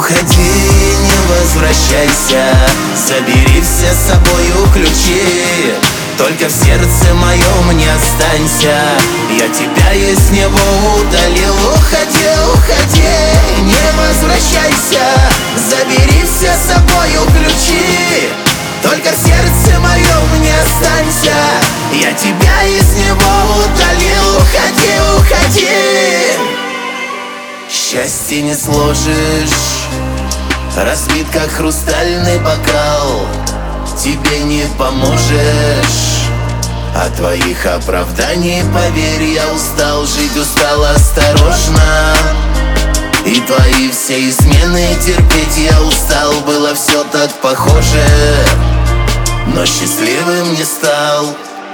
Уходи, не возвращайся, забери все с собою ключи. Только в сердце моем не останься, я тебя из него удалил. Уходи, уходи, не возвращайся, забери все с собою ключи. Только в сердце моем не останься, я тебя из него удалил. Уходи, уходи. Счастье не сложишь, разбит как хрустальный бокал. Тебе не поможешь, от твоих оправданий, поверь, я устал жить, устал осторожно. И твои все измены терпеть я устал. Было все так похоже, но счастливым не стал.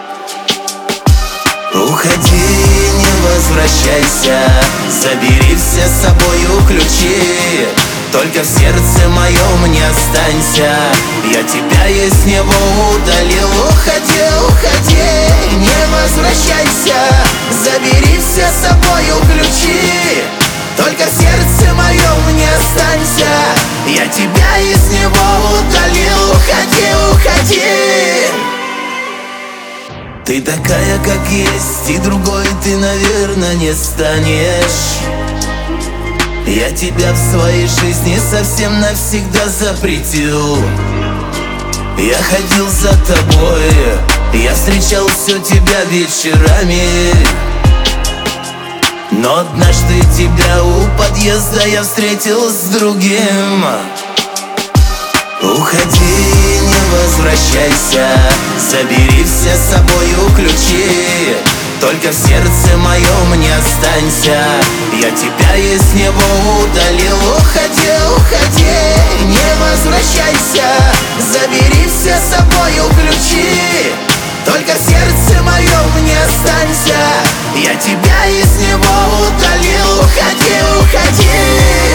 Уходи, не возвращайся, забери все с собою ключи. Только в сердце моем не останься, я тебя из него удалил. Уходи, уходи, не возвращайся, забери все с собою ключи. Только в сердце моем не останься, я тебя из него удалил. Уходи, уходи. Ты такая, как есть, и другой ты, наверное, не станешь. Я тебя в своей жизни совсем навсегда запретил. Я ходил за тобой, я встречал все тебя вечерами. Но однажды тебя у подъезда я встретил с другим. Уходи, не возвращайся, забери все с собою ключи. Только в сердце моем не останься, я тебя из него удалил. Уходи, уходи, не возвращайся, забери все с собою ключи. Только в сердце моем не останься, я тебя из него удалил. Уходи, уходи.